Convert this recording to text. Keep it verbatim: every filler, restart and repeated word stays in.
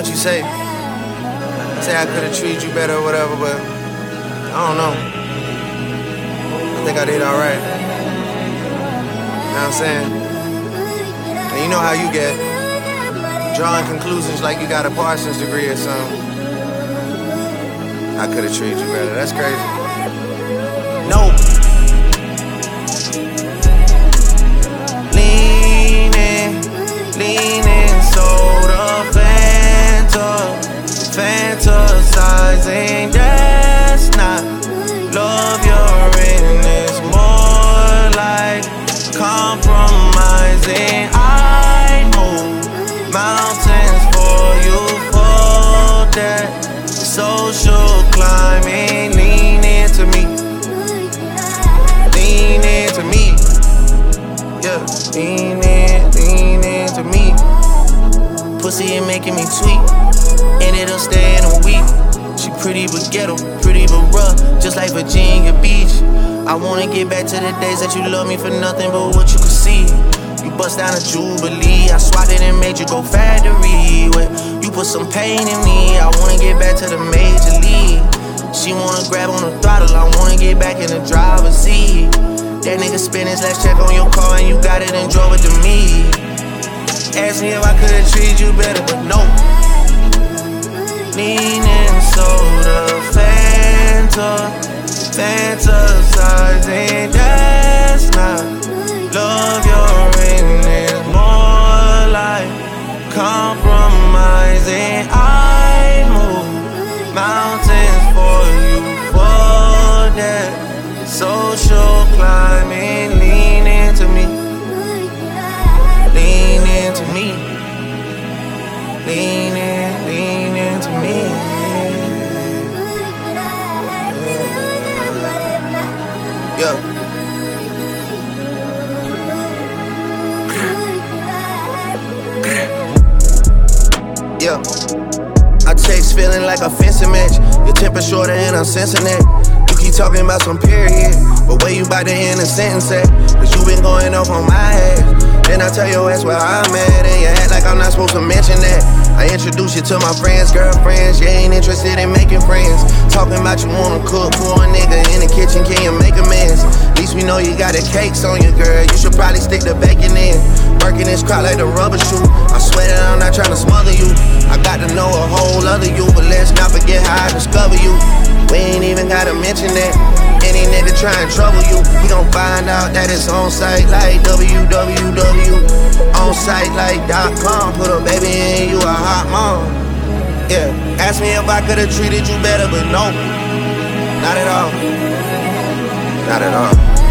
what you say. Say I could've treated you better or whatever, but I don't know. I think I did alright. You know what I'm saying? And you know how you get. Drawing conclusions like you got a Parsons degree or something. I could've treated you better. That's crazy. Nope. Leaning, leaning, soda, Fanta, fantasizing. That's not love. You're in. It's more like compromising. I move mountains for you for that social climbing. Lean into me, lean into me, yeah. Lean in, lean into me. Pussy ain't making me tweak, ended up staying a week. She pretty but ghetto, pretty but rough, just like Virginia Beach. I wanna get back to the days that you love me for nothing but what you could see. You bust down a Jubilee, I swatted and made you go factory. You put some pain in me, I wanna get back to the major league. She wanna grab on the throttle, I wanna get back in the driver's seat. That nigga spent his last check on your car and you got it and drove it to me. Asked me if I could've treated you better, but no. Leaning, soda, Fanta, fantasizing. That's not love. You're in. Is more like compromising. I move mountains for you for that social climbing. Lean into me, lean into me, lean in, lean into me. Yeah. Yeah. I text feeling like a fencing match. Your temper shorter and I'm sensing that. You keep talking about some period, but where you about to end a sentence at? Cause you been going off on my ass. Then I tell your ass where I'm at, and you act like I'm not supposed to mention that. I introduce you to my friends, girlfriends. You ain't interested in making friends. Talking about you wanna cook for a nigga in the kitchen, can you make amends? At least we know you got the cakes on you, girl. You should probably stick the bacon in. Working this crowd like the rubber shoe. I swear that I'm not trying to smother you. I got to know a whole other you, but let's not forget how I discover you. We ain't even gotta mention that. Any nigga try and trouble you, we gon' find out that it's on site like w w w. On site like dot com. Put a baby in, you a hot mom. Yeah, ask me if I could've treated you better, but no, not at all, not at all.